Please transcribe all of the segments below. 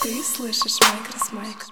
Ты слышишь Майк.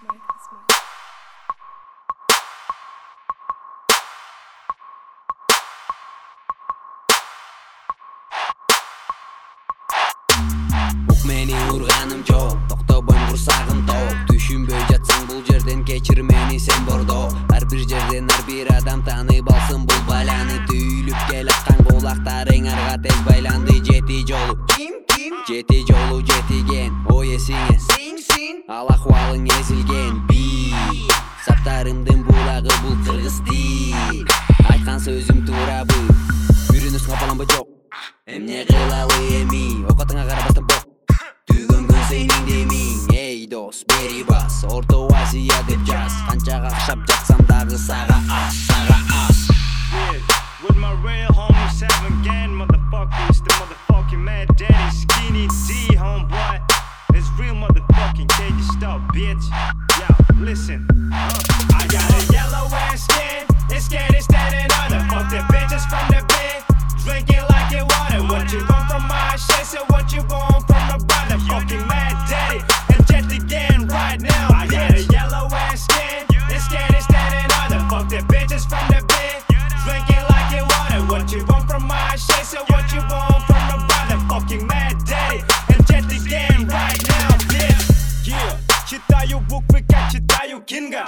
Meni urganim çok, to'xtabo'm qursag'im to'q. Tushunbay jatsang bul jerden kechir meni sen bordo. Har bir jerden har bir adam tanib olsin bul balani. Tuyulib kelaqqan quloqlaring arg'a tez baylandi. Jeti jolu kim? Jeti jolu jetigen o esingga sin al ahvoling ezilgan bi. Saptarimdan bulag'i bul qirg'iz dil. Aytgan so'zim to'g'ri bu. Yurinish qapalanba jo'q. Emne qilalı emi, oqatingga qarabasdan boq. Tugun kun sening deming, ey do'st, beri bas. O'rta Osiyo deb jaz, qancha qaqshab jatsam dag'i saga as. Yeah, with my real homies, 7 gang motherfuckers, the motherfucking Mad Daddy, Skinny D, homeboy. It's real motherfucking cage stuff, bitch. Yo, listen. I got a yellow ass skin, it's scared it's standing under. Fuck the bitches from the bed, drinking like it water. What you want from my shit, so what you want from the brother? Fucking Mad Daddy, and jet again right now. I got a yellow ass skin, it's scared it's standing under. Fuck the bitches from the bed, drinking like it water. What you want from my shit, so what you want from the brother? Fucking Mad Daddy, and jet again right now, bitch. Yeah, читаю буквы, как читаю Кинга.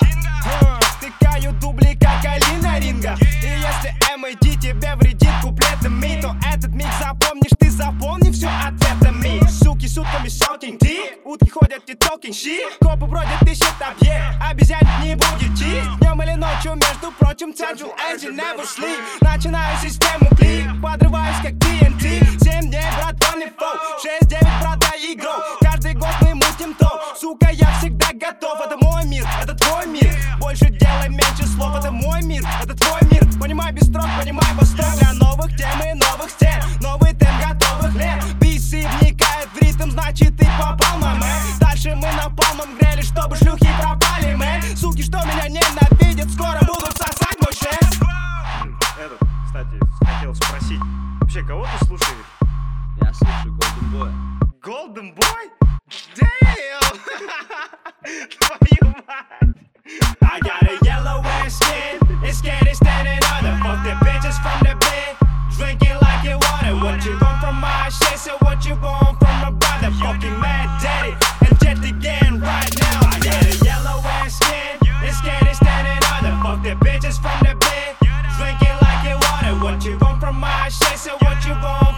Стыкаю дубли, как Алина Ринга. И если MID тебе вредит куплетами, то этот микс запомнишь, ты запомни все ответами. Суки сутками shouting D, утки ходят и talking shit. Копы бродят, ищут объект, обезьянник не будет чист. Днем или ночью, между прочим, Central Engine never sleep. Начинаю систему клип, подрываюсь как TNT. 7 дней, брат, полный фоу, 6-9, продай игру. Каждый год мы мутим то, сука, я всегда готов. Это мой мир, это твой мир. Больше делай, меньше слов, это мой мир, это твой мир. Понимай без строк, понимай восток. Для новых тем и новых стен, новый темп готовых лет. BC вникает в ритм, значит ты попал, мэн. Дальше мы напалмом грели, чтобы шлюхи пропали, мэн. Суки, что меня ненавидят, скоро будут сосать мой шест. Этот, кстати, хотел спросить, вообще кого ты слушаешь? Я слушаю Golden Boy. Golden Boy? Damn! Твою мать! I got a yellow ass skin, it's scared it's standing under. Fuck the bitches from the bed, drinking like it water. What you want from my shit, so what you want from my brother? Fucking Mad Daddy, and jet again right now. I got a yellow ass skin, it's scared it's standing under. Fuck the bitches from the bed, drinking like it water. What you want from my shit, so what you want